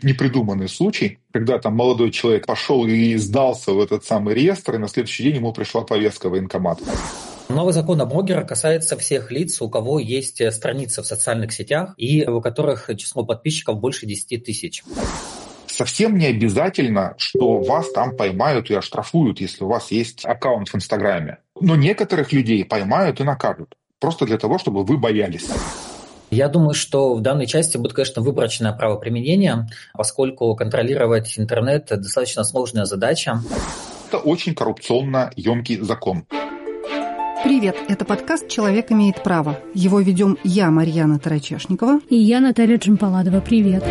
непридуманный случай, когда там молодой человек пошел и сдался в этот самый реестр, и на следующий день ему пришла повестка в военкомат. Новый закон о блогерах касается всех лиц, у кого есть страницы в социальных сетях и у которых число подписчиков больше 10 тысяч. Совсем не обязательно, что вас там поймают и оштрафуют, если у вас есть аккаунт в Инстаграме. Но некоторых людей поймают и накажут. Просто для того, чтобы вы боялись. Я думаю, что в данной части будет, конечно, выборочное правоприменение, поскольку контролировать интернет – достаточно сложная задача. Это очень коррупционно емкий закон. Привет, это подкаст «Человек имеет право». Его ведем я, Марьяна Тарачешникова. И я, Наталья Джампаладова. Привет.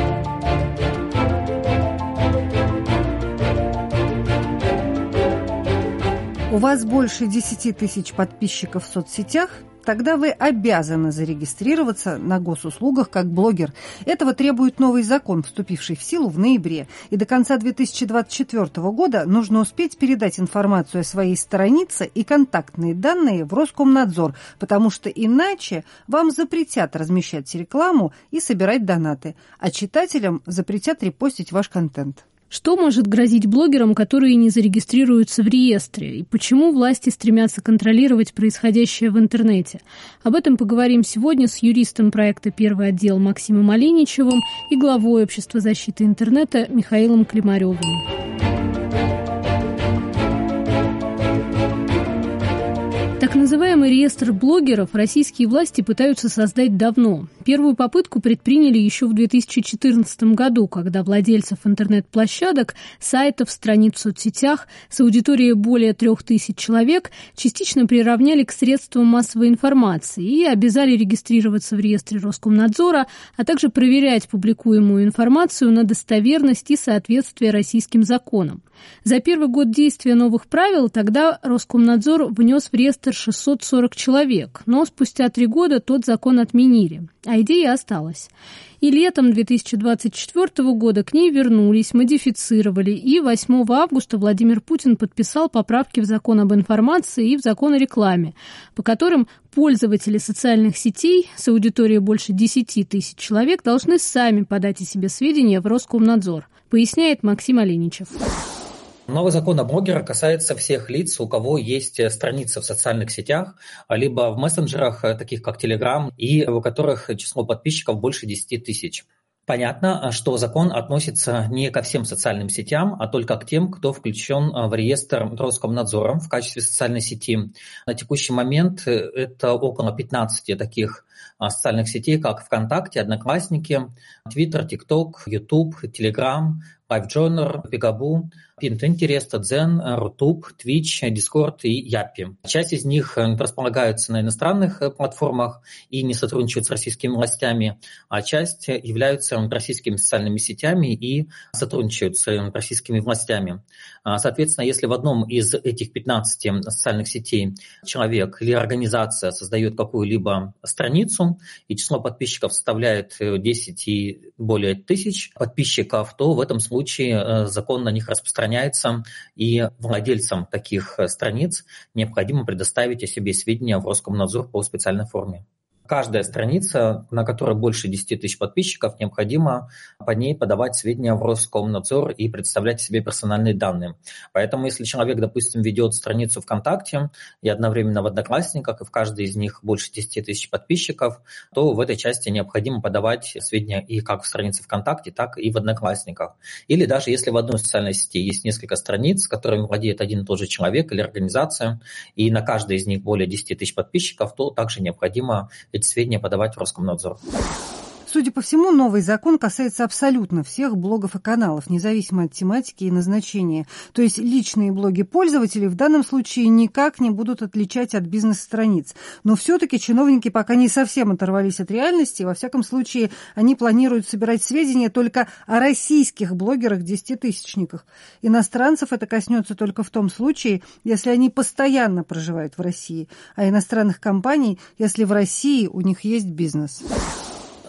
У вас больше 10 тысяч подписчиков в соцсетях? Тогда вы обязаны зарегистрироваться на госуслугах как блогер. Этого требует новый закон, вступивший в силу в ноябре. И до конца 2024 года нужно успеть передать информацию о своей странице и контактные данные в Роскомнадзор, потому что иначе вам запретят размещать рекламу и собирать донаты, а читателям запретят репостить ваш контент. Что может грозить блогерам, которые не зарегистрируются в реестре? И почему власти стремятся контролировать происходящее в интернете? Об этом поговорим сегодня с юристом проекта «Первый отдел» Максимом Оленичевым и главой Общества защиты интернета Михаилом Климаревым. Так называемый реестр блогеров российские власти пытаются создать давно. Первую попытку предприняли еще в 2014 году, когда владельцев интернет-площадок, сайтов, страниц в соцсетях с аудиторией более 3000 человек частично приравняли к средствам массовой информации и обязали регистрироваться в реестре Роскомнадзора, а также проверять публикуемую информацию на достоверность и соответствие российским законам. За первый год действия новых правил тогда Роскомнадзор внес в реестр 640 человек, но спустя 3 года тот закон отменили, а идея осталась. И летом 2024 года к ней вернулись, модифицировали, и 8 августа Владимир Путин подписал поправки в закон об информации и в закон о рекламе, по которым пользователи социальных сетей с аудиторией больше 10 тысяч человек должны сами подать о себе сведения в Роскомнадзор, поясняет Максим Оленичев. Новый закон о блогерах касается всех лиц, у кого есть страницы в социальных сетях, либо в мессенджерах, таких как Telegram, и у которых число подписчиков больше 10 тысяч. Понятно, что закон относится не ко всем социальным сетям, а только к тем, кто включен в реестр Роскомнадзора в качестве социальной сети. На текущий момент это около 15 таких социальных сетей, как ВКонтакте, Одноклассники, Твиттер, ТикТок, Ютуб, Телеграм, LiveJournal, Peekaboo, Pinterest, Дзен, Рутуб, Twitch, Discord и Япи. Часть из них располагаются на иностранных платформах и не сотрудничают с российскими властями, а часть являются российскими социальными сетями и сотрудничают с российскими властями. Соответственно, если в одном из этих 15 социальных сетей человек или организация создает какую-либо страницу, и число подписчиков составляет 10 и более тысяч подписчиков, то в этом случае закон на них распространяется, и владельцам таких страниц необходимо предоставить о себе сведения в Роскомнадзор по специальной форме. Каждая страница, на которой больше 10 тысяч подписчиков, необходимо по ней подавать сведения в Роскомнадзор и представлять себе персональные данные. Поэтому если человек, допустим, ведет страницу ВКонтакте и одновременно в Одноклассниках, и в каждой из них больше 10 тысяч подписчиков, то в этой части необходимо подавать сведения и как в странице ВКонтакте, так и в Одноклассниках. Или даже если в одной социальной сети есть несколько страниц, которыми владеет один и тот же человек или организация, и на каждой из них более 10 тысяч подписчиков, то также необходимо эти сведения подавать в Роскомнадзор. Судя по всему, новый закон касается абсолютно всех блогов и каналов, независимо от тематики и назначения. То есть личные блоги пользователей в данном случае никак не будут отличать от бизнес-страниц. Но все-таки чиновники пока не совсем оторвались от реальности. Во всяком случае, они планируют собирать сведения только о российских блогерах-десятитысячниках. Иностранцев это коснется только в том случае, если они постоянно проживают в России, а иностранных компаний, если в России у них есть бизнес.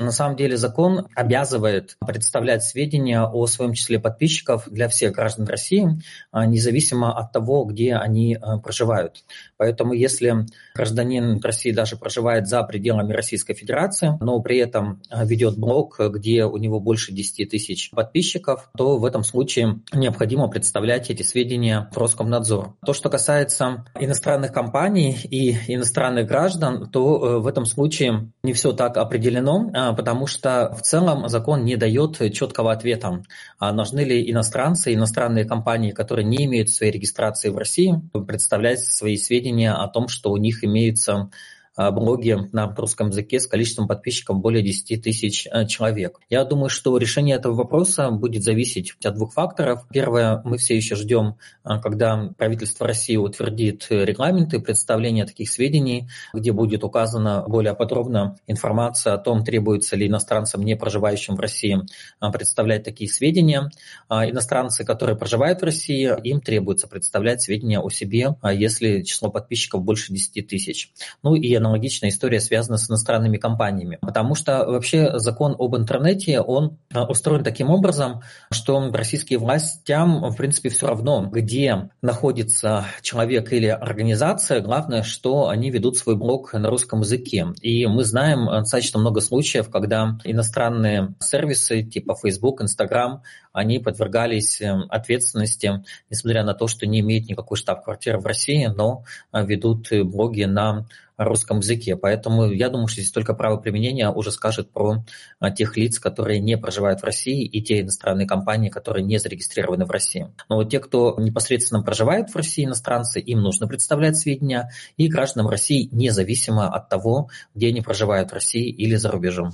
На самом деле закон обязывает представлять сведения о своем числе подписчиков для всех граждан России, независимо от того, где они проживают. Поэтому если гражданин России даже проживает за пределами Российской Федерации, но при этом ведет блог, где у него больше 10 тысяч подписчиков, то в этом случае необходимо представлять эти сведения в Роскомнадзор. То, что касается иностранных компаний и иностранных граждан, то в этом случае не все так определено, потому что в целом закон не дает четкого ответа, нужны ли иностранцы, иностранные компании, которые не имеют своей регистрации в России, представлять свои сведения о том, что у них имеются блоги на русском языке с количеством подписчиков более 10 тысяч человек. Я думаю, что решение этого вопроса будет зависеть от двух факторов. Первое, мы все еще ждем, когда правительство России утвердит регламенты представления таких сведений, где будет указана более подробно информация о том, требуется ли иностранцам, не проживающим в России, представлять такие сведения. Иностранцы, которые проживают в России, им требуется представлять сведения о себе, если число подписчиков больше 10 тысяч. Ну и аналогичная история связана с иностранными компаниями. Потому что вообще закон об интернете, он устроен таким образом, что российским властям, в принципе, все равно, где находится человек или организация, главное, что они ведут свой блог на русском языке. И мы знаем достаточно много случаев, когда иностранные сервисы типа Facebook, Instagram, они подвергались ответственности, несмотря на то, что не имеют никакой штаб-квартиры в России, но ведут блоги на русском языке. Поэтому я думаю, что здесь только право применения уже скажет про тех лиц, которые не проживают в России, и те иностранные компании, которые не зарегистрированы в России. Но вот те, кто непосредственно проживает в России, иностранцы, им нужно представлять сведения, и гражданам России независимо от того, где они проживают в России или за рубежом.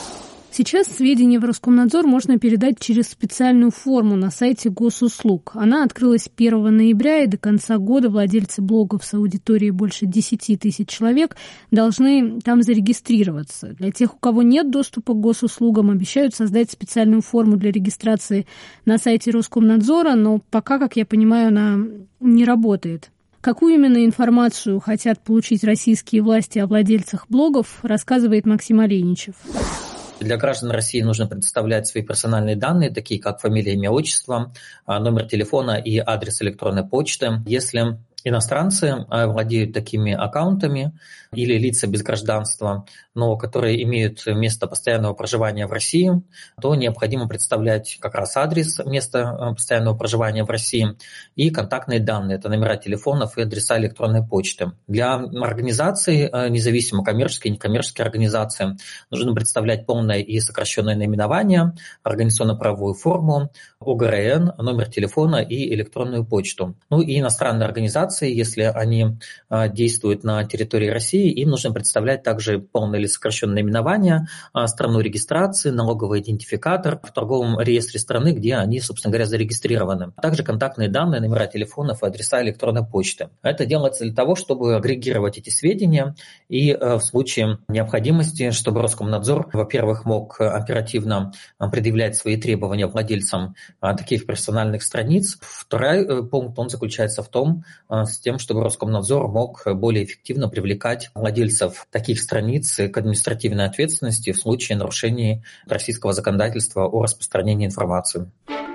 Сейчас сведения в Роскомнадзор можно передать через специальную форму на сайте Госуслуг. Она открылась 1 ноября, и до конца года владельцы блогов с аудиторией больше 10 тысяч человек должны там зарегистрироваться. Для тех, у кого нет доступа к госуслугам, обещают создать специальную форму для регистрации на сайте Роскомнадзора, но пока, как я понимаю, она не работает. Какую именно информацию хотят получить российские власти о владельцах блогов, рассказывает Максим Олейничев. Для граждан России нужно предоставлять свои персональные данные, такие как фамилия, имя, отчество, номер телефона и адрес электронной почты. Если иностранцы владеют такими аккаунтами или лица без гражданства, но которые имеют место постоянного проживания в России, то необходимо представлять как раз адрес места постоянного проживания в России и контактные данные, это номера телефонов и адреса электронной почты. Для организаций, независимо коммерческой и некоммерческой организации, нужно представлять полное и сокращенное наименование, организационно-правовую форму, ОГРН, номер телефона и электронную почту. Ну и иностранные организации, если они действуют на территории России, им нужно представлять также полное или сокращенное наименование, страну регистрации, налоговый идентификатор в торговом реестре страны, где они, собственно говоря, зарегистрированы. Также контактные данные, номера телефонов и адреса электронной почты. Это делается для того, чтобы агрегировать эти сведения и в случае необходимости, чтобы Роскомнадзор, во-первых, мог оперативно предъявлять свои требования владельцам таких персональных страниц. Второй пункт, он заключается в том, с тем, чтобы Роскомнадзор мог более эффективно привлекать владельцев таких страниц к административной ответственности в случае нарушений российского законодательства о распространении информации.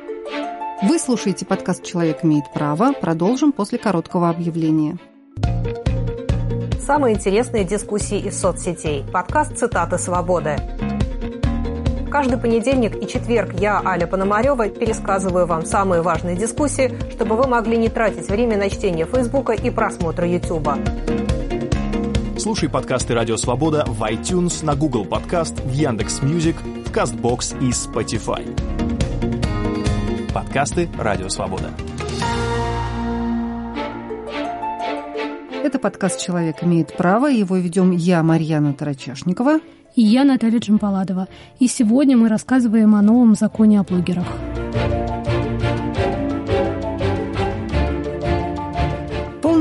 Вы слушаете подкаст «Человек имеет право». Продолжим после короткого объявления. Самые интересные дискуссии из соцсетей. Подкаст «Цитаты свободы». Каждый понедельник и четверг я, Аля Пономарева, пересказываю вам самые важные дискуссии, чтобы вы могли не тратить время на чтение Фейсбука и просмотра Ютуба. Слушай подкасты «Радио Свобода» в iTunes, на Google Подкаст, в Яндекс.Мьюзик, в Кастбокс и Spotify. Подкасты «Радио Свобода». Это подкаст «Человек имеет право». Его ведем я, Марьяна Тарачешникова. И я, Наталья Джампаладова. И сегодня мы рассказываем о новом законе о блогерах. Полный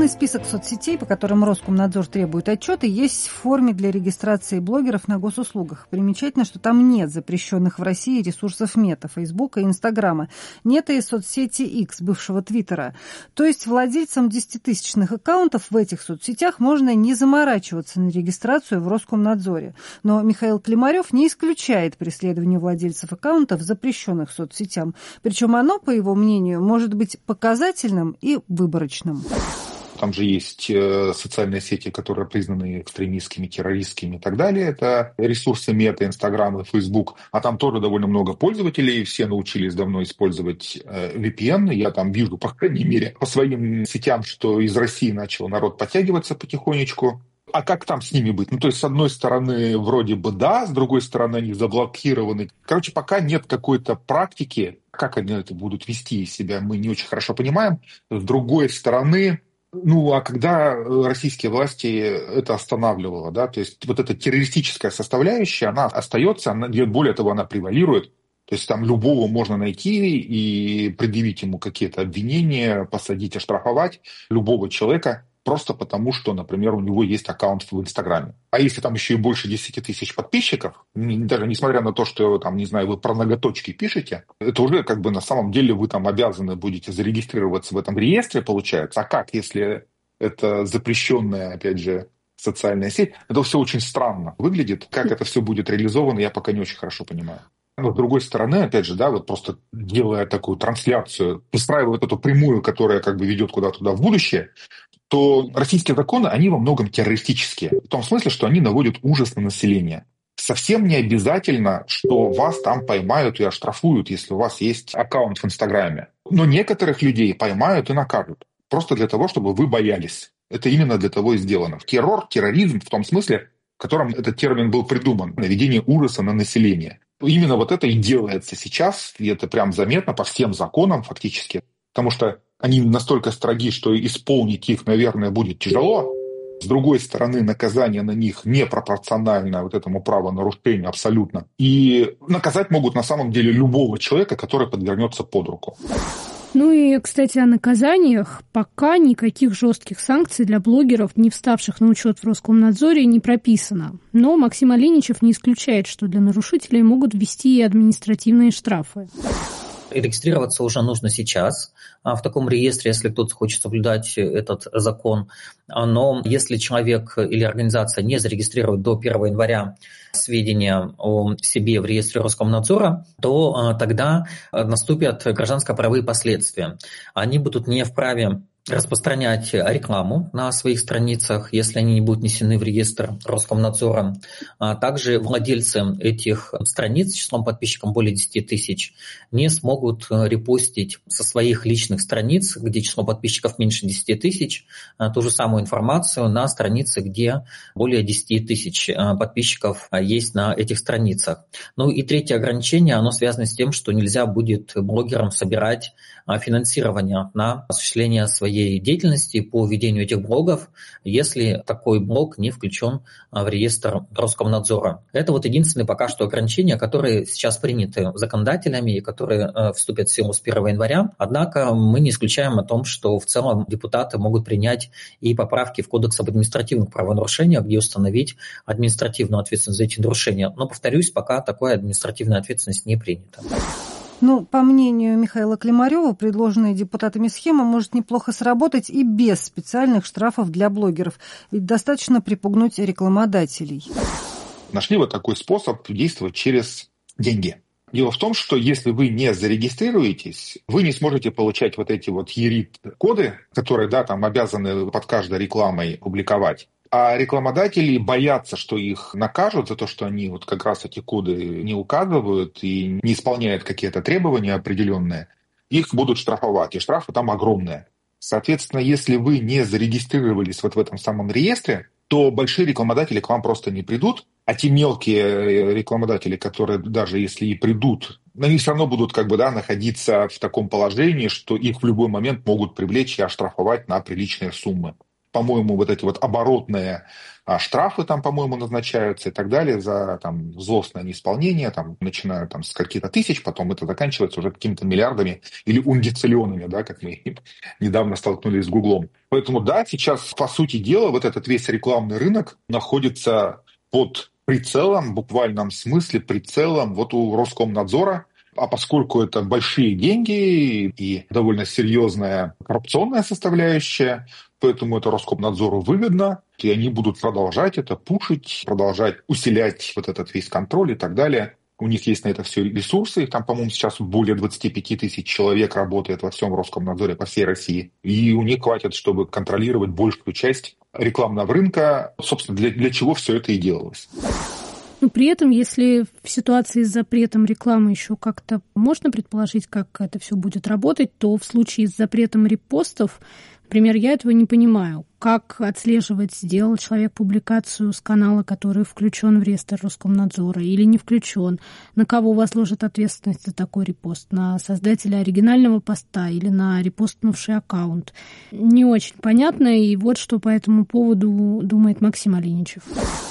список соцсетей, по которым Роскомнадзор требует отчеты, есть в форме для регистрации блогеров на госуслугах. Примечательно, что там нет запрещенных в России ресурсов Мета, Фейсбука и Инстаграма. Нет и соцсети X, бывшего Твиттера. То есть владельцам 10-тысячных аккаунтов в этих соцсетях можно не заморачиваться на регистрацию в Роскомнадзоре. Но Михаил Климарев не исключает преследование владельцев аккаунтов, запрещенных соцсетям. Причем оно, по его мнению, может быть показательным и выборочным. Там же есть социальные сети, которые признаны экстремистскими, террористскими и так далее. Это ресурсы Мета, Инстаграм и Фейсбук. А там тоже довольно много пользователей. Все научились давно использовать VPN. Я там вижу, по крайней мере, по своим сетям, что из России начал народ подтягиваться потихонечку. А как там с ними быть? То есть, с одной стороны, вроде бы да, с другой стороны, они заблокированы. Короче, пока нет какой-то практики, как они это будут вести себя, мы не очень хорошо понимаем. С другой стороны, а когда российские власти это останавливало, да, то есть вот эта террористическая составляющая, она остается, более того, она превалирует. То есть там любого можно найти и предъявить ему какие-то обвинения, посадить, оштрафовать любого человека, просто потому, что, например, у него есть аккаунт в Инстаграме. А если там еще и больше 10 тысяч подписчиков, даже несмотря на то, что там, не знаю, вы про ноготочки пишете, это уже как бы на самом деле вы там обязаны будете зарегистрироваться в этом реестре, получается. А как, если это запрещенная, опять же, социальная сеть? Это все очень странно выглядит. Как это все будет реализовано, я пока не очень хорошо понимаю. Но с другой стороны, опять же, да, вот просто делая такую трансляцию, устраивая вот эту прямую, которая как бы ведет куда-то в будущее, то российские законы, они во многом террористические. В том смысле, что они наводят ужас на население. Совсем не обязательно, что вас там поймают и оштрафуют, если у вас есть аккаунт в Инстаграме. Но некоторых людей поймают и накажут. Просто для того, чтобы вы боялись. Это именно для того и сделано. Терроризм в том смысле, в котором этот термин был придуман. Наведение ужаса на население. Именно вот это и делается сейчас. И это прям заметно по всем законам фактически. Потому что они настолько строги, что исполнить их, наверное, будет тяжело. С другой стороны, наказание на них непропорционально вот этому правонарушению абсолютно. И наказать могут на самом деле любого человека, который подвернется под руку. И, кстати, о наказаниях. Пока никаких жестких санкций для блогеров, не вставших на учет в Роскомнадзоре, не прописано. Но Максим Оленичев не исключает, что для нарушителей могут ввести и административные штрафы. Регистрироваться уже нужно сейчас в таком реестре, если кто-то хочет соблюдать этот закон. Но если человек или организация не зарегистрирует до 1 января сведения о себе в реестре Роскомнадзора, то тогда наступят гражданско-правовые последствия. Они будут не вправе распространять рекламу на своих страницах, если они не будут внесены в реестр Роскомнадзора. А также владельцы этих страниц с числом подписчиков более 10 тысяч не смогут репостить со своих личных страниц, где число подписчиков меньше 10 тысяч, ту же самую информацию на странице, где более 10 тысяч подписчиков есть на этих страницах. И третье ограничение, оно связано с тем, что нельзя будет блогерам собирать финансирование на осуществление своей деятельности по ведению этих блогов, если такой блог не включен в реестр Роскомнадзора. Это вот единственное пока что ограничения, которые сейчас приняты законодателями и которые вступят в силу с 1 января. Однако мы не исключаем о том, что в целом депутаты могут принять и поправки в Кодекс об административных правонарушениях, где установить административную ответственность за эти нарушения. Но, повторюсь, пока такая административная ответственность не принята. По мнению Михаила Климарева, предложенная депутатами схема может неплохо сработать и без специальных штрафов для блогеров. Ведь достаточно припугнуть рекламодателей. Нашли вот такой способ действовать через деньги. Дело в том, что если вы не зарегистрируетесь, вы не сможете получать вот эти вот ЕРИТ-коды, которые, там обязаны под каждой рекламой публиковать. А рекламодатели боятся, что их накажут за то, что они вот как раз эти коды не указывают и не исполняют какие-то требования определенные. Их будут штрафовать, и штрафы там огромные. Соответственно, если вы не зарегистрировались вот в этом самом реестре, то большие рекламодатели к вам просто не придут, а те мелкие рекламодатели, которые даже если и придут, они все равно будут находиться в таком положении, что их в любой момент могут привлечь и оштрафовать на приличные суммы. по-моему, вот эти вот оборотные штрафы там, по-моему, назначаются и так далее за там злостное неисполнение, там, начиная там с каких-то тысяч, потом это заканчивается уже какими-то миллиардами или ундициллионами, да, как мы недавно столкнулись с Гуглом. Поэтому, да, сейчас, по сути дела, вот этот весь рекламный рынок находится под прицелом, в буквальном смысле прицелом вот у Роскомнадзора. А поскольку это большие деньги и довольно серьезная коррупционная составляющая, поэтому это Роскомнадзору выгодно, и они будут продолжать это пушить, продолжать усилять вот этот весь контроль и так далее. У них есть на это все ресурсы, там, по-моему, сейчас более 25 тысяч человек работает во всем Роскомнадзоре по всей России, и у них хватит, чтобы контролировать большую часть рекламного рынка. Собственно, для чего все это и делалось. Но при этом, если в ситуации с запретом рекламы еще как-то можно предположить, как это все будет работать, то в случае с запретом репостов, например, я этого не понимаю. Как отслеживать, сделал человек публикацию с канала, который включен в реестр Роскомнадзора или не включен? На кого возложат ответственность за такой репост? На создателя оригинального поста или на репостнувший аккаунт? Не очень понятно, и вот что по этому поводу думает Максим Олейничев.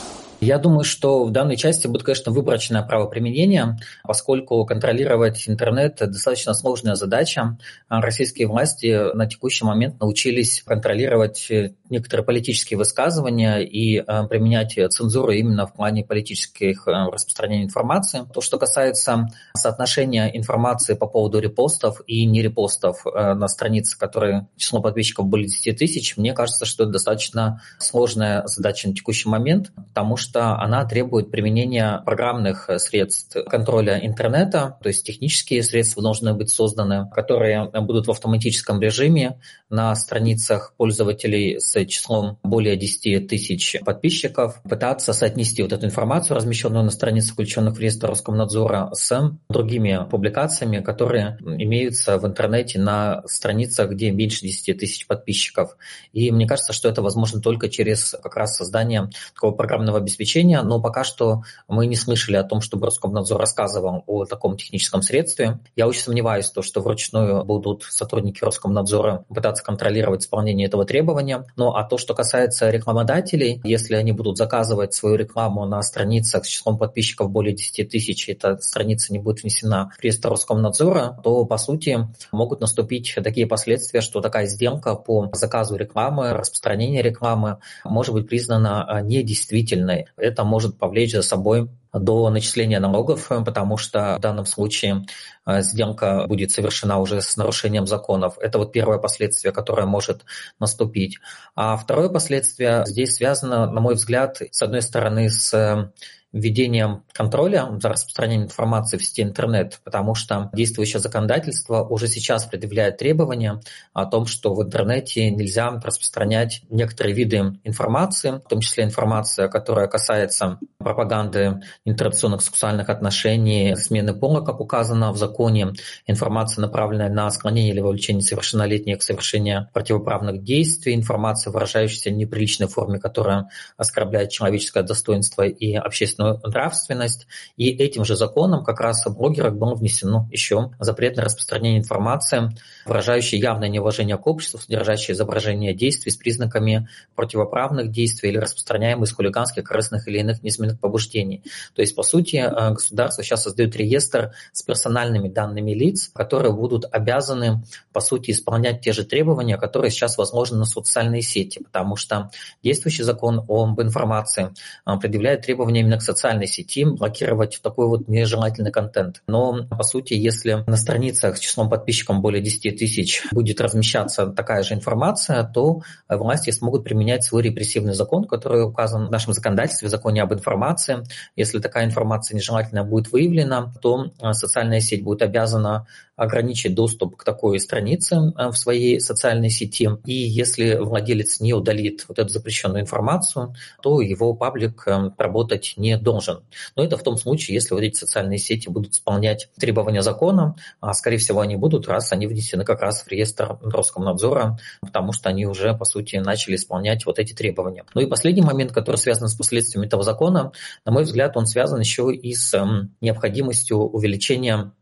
Я думаю, что в данной части будет, конечно, выборочное правоприменение, поскольку контролировать интернет – достаточно сложная задача. Российские власти на текущий момент научились контролировать некоторые политические высказывания и применять цензуру именно в плане политических распространения информации. То, что касается соотношения информации по поводу репостов и нерепостов на странице, которые число подписчиков более 10 тысяч, мне кажется, что это достаточно сложная задача на текущий момент, потому что она требует применения программных средств контроля интернета, то есть технические средства должны быть созданы, которые будут в автоматическом режиме на страницах пользователей с числом более 10 тысяч подписчиков, пытаться соотнести вот эту информацию, размещенную на страницах, включенных в реестр Роскомнадзора, с другими публикациями, которые имеются в интернете на страницах, где меньше 10 тысяч подписчиков. И мне кажется, что это возможно только через как раз создание такого программного обеспечения, но пока что мы не слышали о том, чтобы Роскомнадзор рассказывал о таком техническом средстве. Я очень сомневаюсь, что вручную будут сотрудники Роскомнадзора пытаться контролировать исполнение этого требования. Ну а то, что касается рекламодателей, если они будут заказывать свою рекламу на страницах с числом подписчиков более 10 тысяч, эта страница не будет внесена в реестр Роскомнадзора, то, по сути, могут наступить такие последствия, что такая сделка по заказу рекламы, распространению рекламы может быть признана недействительной. Это может повлечь за собой до начисления налогов, потому что в данном случае сделка будет совершена уже с нарушением законов. Это вот первое последствие, которое может наступить. А второе последствие здесь связано, на мой взгляд, с одной стороны, с введением контроля за распространением информации в сети интернет, потому что действующее законодательство уже сейчас предъявляет требования о том, что в интернете нельзя распространять некоторые виды информации, в том числе информация, которая касается пропаганды нетрадиционных сексуальных отношений, смены пола, как указано в законе, информация, направленная на склонение или вовлечение несовершеннолетних к совершению противоправных действий, информация, выражающаяся в неприличной форме, которая оскорбляет человеческое достоинство и общественную нравственность. И этим же законом как раз о блогерах было внесено еще запрет на распространение информации, выражающей явное неуважение к обществу, содержащее изображение действий с признаками противоправных действий или распространяемых из хулиганских, корыстных или иных низменных побуждений. То есть, по сути, государство сейчас создает реестр с персональными данными лиц, которые будут обязаны, по сути, исполнять те же требования, которые сейчас возложены на социальные сети, потому что действующий закон об информации предъявляет требования именно к социальной сети блокировать такой вот нежелательный контент. Но, по сути, если на страницах с числом подписчиков более 10 тысяч будет размещаться такая же информация, то власти смогут применять свой репрессивный закон, который указан в нашем законодательстве, в законе об информации. Если такая информация нежелательная будет выявлена, то социальная сеть будет обязана ограничить доступ к такой странице в своей социальной сети. И если владелец не удалит вот эту запрещенную информацию, то его паблик работать не должен. Но это в том случае, если вот эти социальные сети будут исполнять требования закона, а скорее всего они будут, раз они внесены как раз в реестр Роскомнадзора, потому что они уже, по сути, начали исполнять вот эти требования. Ну и последний момент, который связан с последствиями этого закона, на мой взгляд, он связан еще и с необходимостью увеличения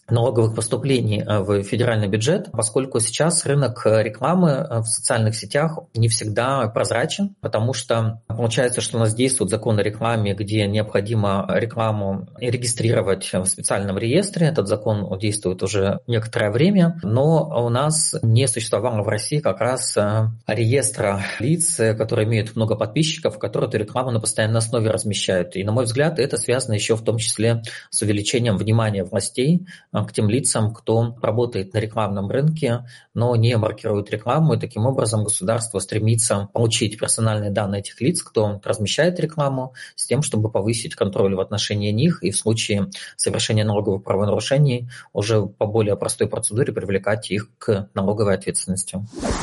налоговых поступлений в федеральный бюджет, поскольку сейчас рынок рекламы в социальных сетях не всегда прозрачен, потому что получается, что у нас действует закон о рекламе, где необходимо рекламу регистрировать в специальном реестре. Этот закон действует уже некоторое время, но у нас не существовало в России как раз реестра лиц, которые имеют много подписчиков, которые эту рекламу на постоянной основе размещают. И, на мой взгляд, это связано еще в том числе с увеличением внимания властей к тем лицам, кто работает на рекламном рынке, но не маркирует рекламу. И таким образом государство стремится получить персональные данные этих лиц, кто размещает рекламу, с тем, чтобы повысить контроль в отношении них и в случае совершения налоговых правонарушений уже по более простой процедуре привлекать их к налоговой ответственности.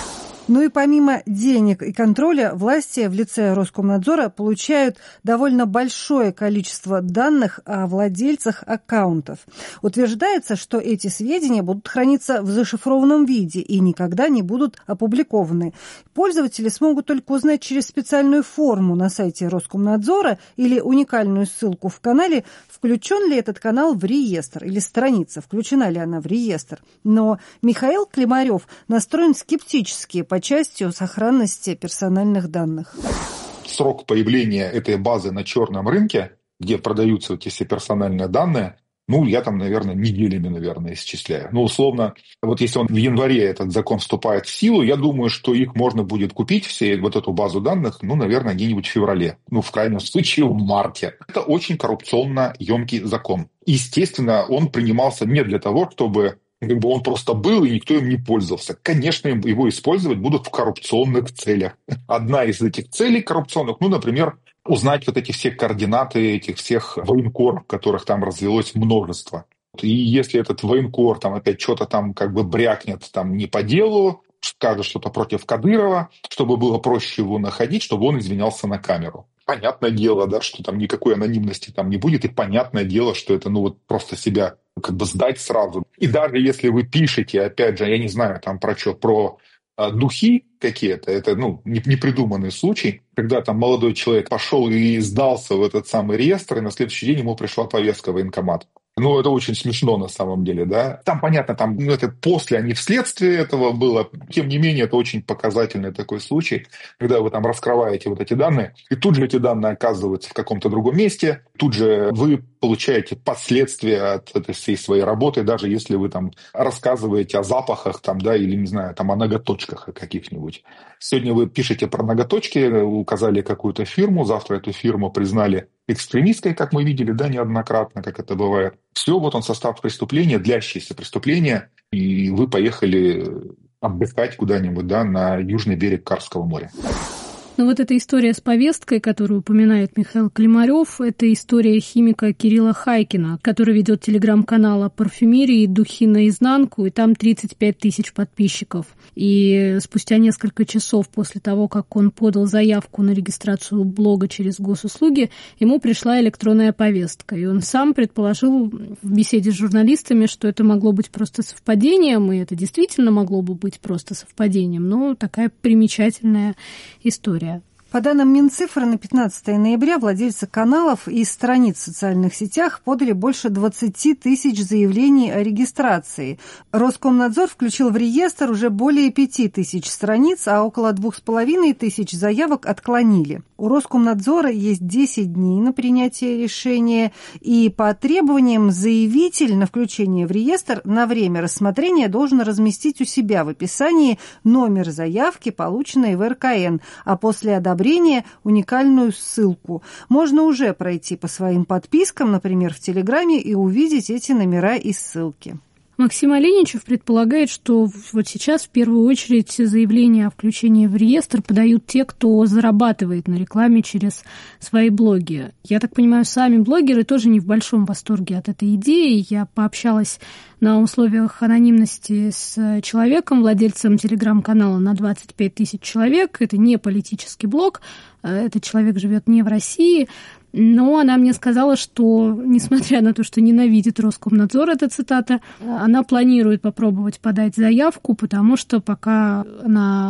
Ну и помимо денег и контроля, власти в лице Роскомнадзора получают довольно большое количество данных о владельцах аккаунтов. Утверждается, что эти сведения будут храниться в зашифрованном виде и никогда не будут опубликованы. Пользователи смогут только узнать через специальную форму на сайте Роскомнадзора или уникальную ссылку в канале, включен ли этот канал в реестр или страница, включена ли она в реестр. Но Михаил Климарев настроен скептически по части сохранности персональных данных. Срок появления этой базы на черном рынке, где продаются эти все персональные данные, я там, наверное, неделями, исчисляю. Условно, вот если он в январе этот закон вступает в силу, я думаю, что их можно будет купить, все вот эту базу данных, наверное, где-нибудь в феврале. В крайнем случае, в марте. Это очень коррупционно емкий закон. Естественно, он принимался не для того, чтобы он просто был, и никто им не пользовался. Конечно, его использовать будут в коррупционных целях. Одна из этих целей коррупционных, например, узнать вот эти все координаты этих всех военкоров, которых там развелось множество. И если этот военкор там опять что-то там брякнет там не по делу, скажет что-то против Кадырова, чтобы было проще его находить, чтобы он извинялся на камеру. Понятное дело, да, что там никакой анонимности там не будет, и понятное дело, что это просто себя сдать сразу. И даже если вы пишете, опять же, я не знаю там про духи какие-то, это непридуманный случай, когда там молодой человек пошел и сдался в этот самый реестр, и на следующий день ему пришла повестка в военкомат. Это очень смешно на самом деле, да. Там, понятно, это после, а не вследствие этого было. Тем не менее, это очень показательный такой случай, когда вы там раскрываете вот эти данные, и тут же эти данные оказываются в каком-то другом месте, тут же вы получаете последствия от этой всей своей работы, даже если вы там рассказываете о запахах там, да, или, не знаю, там о ноготочках каких-нибудь. Сегодня вы пишете про ноготочки, указали какую-то фирму, завтра эту фирму признали экстремистской, как мы видели, да, неоднократно, как это бывает. Все, вот он состав преступления, длящееся преступление, и вы поехали отдыхать куда-нибудь, да, на южный берег Карского моря. Но вот эта история с повесткой, которую упоминает Михаил Климарев, это история химика Кирилла Хайкина, который ведет телеграм-канал о парфюмерии и духи наизнанку, и там 35 тысяч подписчиков. И спустя несколько часов после того, как он подал заявку на регистрацию блога через госуслуги, ему пришла электронная повестка. И он сам предположил в беседе с журналистами, что это могло быть просто совпадением, и это действительно могло бы быть просто совпадением, но такая примечательная история. По данным Минцифры, на 15 ноября владельцы каналов и страниц в социальных сетях подали больше 20 тысяч заявлений о регистрации. Роскомнадзор включил в реестр уже более 5 тысяч страниц, а около 2,5 тысяч заявок отклонили. У Роскомнадзора есть 10 дней на принятие решения, и по требованиям заявитель на включение в реестр на время рассмотрения должен разместить у себя в описании номер заявки, полученной в РКН, а после одобрения уникальную ссылку. Можно уже пройти по своим подпискам, например, в Телеграме, и увидеть эти номера и ссылки. Максим Оленичев предполагает, что вот сейчас в первую очередь заявления о включении в реестр подают те, кто зарабатывает на рекламе через свои блоги. Я так понимаю, сами блогеры тоже не в большом восторге от этой идеи. Я пообщалась на условиях анонимности с человеком, владельцем телеграм-канала на 25 тысяч человек. Это не политический блог, этот человек живет не в России. Но она мне сказала, что, несмотря на то, что ненавидит Роскомнадзор, это цитата, она планирует попробовать подать заявку, потому что пока она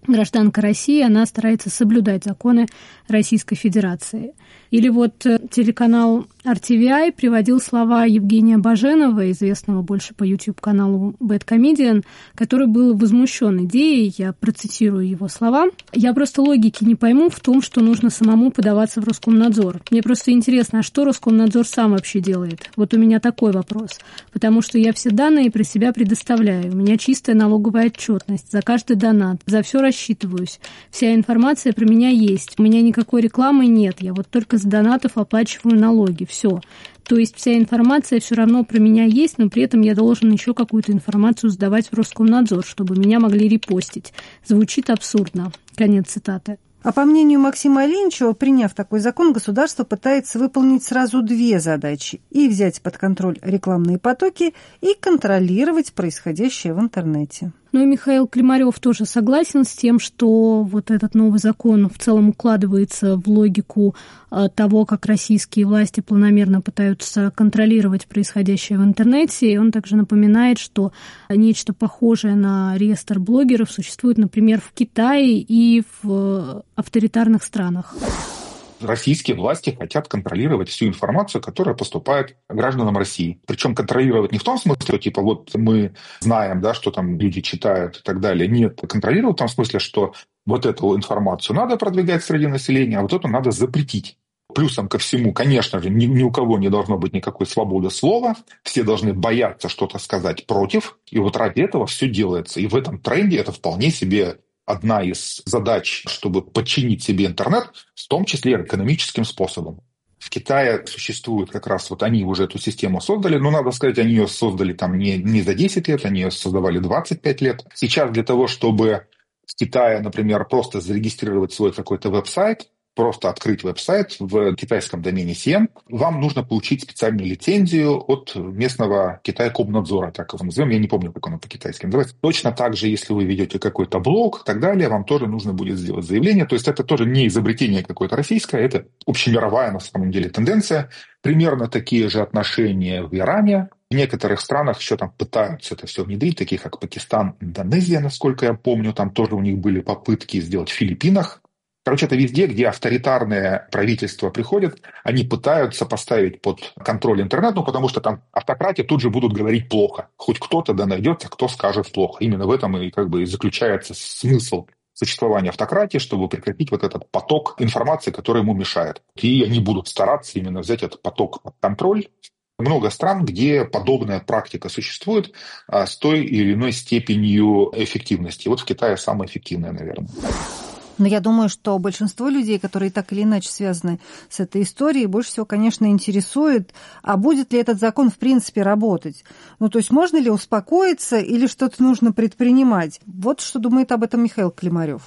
гражданка России, она старается соблюдать законы Российской Федерации. Или вот телеканал RTVI приводил слова Евгения Баженова, известного больше по YouTube-каналу Bad Comedian, который был возмущен идеей, я процитирую его слова: «Я просто логики не пойму в том, что нужно самому подаваться в Роскомнадзор. Мне просто интересно, а что Роскомнадзор сам вообще делает? Вот у меня такой вопрос. Потому что я все данные про себя предоставляю. У меня чистая налоговая отчетность за каждый донат, за все рассчитываюсь. Вся информация про меня есть. У меня никакой рекламы нет. Я вот только с донатов оплачиваю налоги. Все. То есть вся информация все равно про меня есть, но при этом я должен еще какую-то информацию сдавать в Роскомнадзор, чтобы меня могли репостить. Звучит абсурдно». Конец цитаты. А по мнению Максима Оленичева, приняв такой закон, государство пытается выполнить сразу две задачи: и взять под контроль рекламные потоки, и контролировать происходящее в интернете. Ну и Михаил Климарев тоже согласен с тем, что вот этот новый закон в целом укладывается в логику того, как российские власти планомерно пытаются контролировать происходящее в интернете. И он также напоминает, что нечто похожее на реестр блогеров существует, например, в Китае и в авторитарных странах. Российские власти хотят контролировать всю информацию, которая поступает гражданам России. Причем контролировать не в том смысле, что типа вот мы знаем, да, что там люди читают и так далее. Нет, контролировать в том смысле, что вот эту информацию надо продвигать среди населения, а вот эту надо запретить. Плюсом ко всему, конечно же, ни у кого не должно быть никакой свободы слова. Все должны бояться что-то сказать против. И вот ради этого все делается. И в этом тренде это вполне себе одна из задач, чтобы подчинить себе интернет, в том числе экономическим способом. В Китае существует как раз, вот они уже эту систему создали, но, надо сказать, они ее создали там не за 10 лет, они ее создавали 25 лет. Сейчас для того, чтобы в Китае, например, просто зарегистрировать свой какой-то веб-сайт, просто открыть веб-сайт в китайском домене CN, вам нужно получить специальную лицензию от местного Китайкомнадзора, так его назовем, я не помню, как оно по-китайски называется. Точно так же, если вы ведете какой-то блог и так далее, вам тоже нужно будет сделать заявление. То есть это тоже не изобретение какое-то российское, это общемировая на самом деле тенденция. Примерно такие же отношения в Иране. В некоторых странах еще там пытаются это все внедрить, таких как Пакистан, Индонезия, насколько я помню, там тоже у них были попытки сделать в Филиппинах. Короче, это везде, где авторитарное правительство приходит, они пытаются поставить под контроль интернет, потому что там автократии тут же будут говорить плохо. Хоть кто-то да найдется, кто скажет плохо. Именно в этом и и заключается смысл существования автократии, чтобы прекратить вот этот поток информации, который ему мешает. И они будут стараться именно взять этот поток под контроль. Много стран, где подобная практика существует с той или иной степенью эффективности. Вот в Китае самая эффективная, наверное. Но я думаю, что большинство людей, которые так или иначе связаны с этой историей, больше всего, конечно, интересует, а будет ли этот закон в принципе работать. Ну, то есть можно ли успокоиться или что-то нужно предпринимать? Вот что думает об этом Михаил Климарев.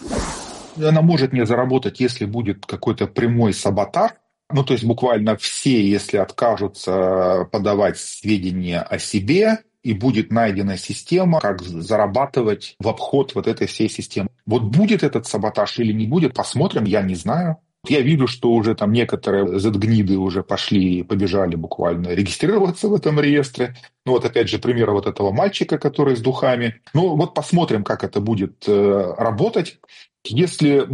Она может не заработать, если будет какой-то прямой саботаж. Ну, то есть буквально все, если откажутся подавать сведения о себе, и будет найдена система, как зарабатывать в обход вот этой всей системы. Вот будет этот саботаж или не будет, посмотрим, я не знаю. Я вижу, что уже там некоторые Z-гниды уже пошли и побежали буквально регистрироваться в этом реестре. Ну вот опять же пример вот этого мальчика, который с духами. Ну вот посмотрим, как это будет работать. Если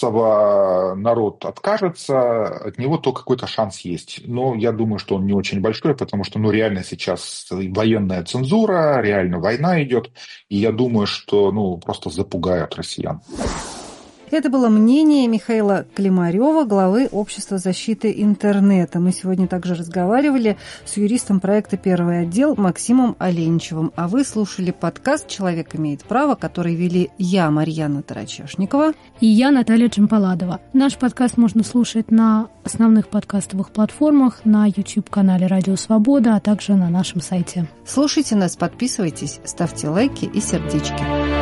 массово народ откажется от него, то какой-то шанс есть. Но я думаю, что он не очень большой, потому что реально сейчас военная цензура, реально война идет. И я думаю, что просто запугают россиян. Это было мнение Михаила Климарева, главы Общества защиты интернета. Мы сегодня также разговаривали с юристом проекта «Первый отдел» Максимом Оленичевым. А вы слушали подкаст «Человек имеет право», который вели я, Марьяна Тарачешникова. И я, Наталья Джампаладова. Наш подкаст можно слушать на основных подкастовых платформах, на YouTube-канале «Радио Свобода», а также на нашем сайте. Слушайте нас, подписывайтесь, ставьте лайки и сердечки.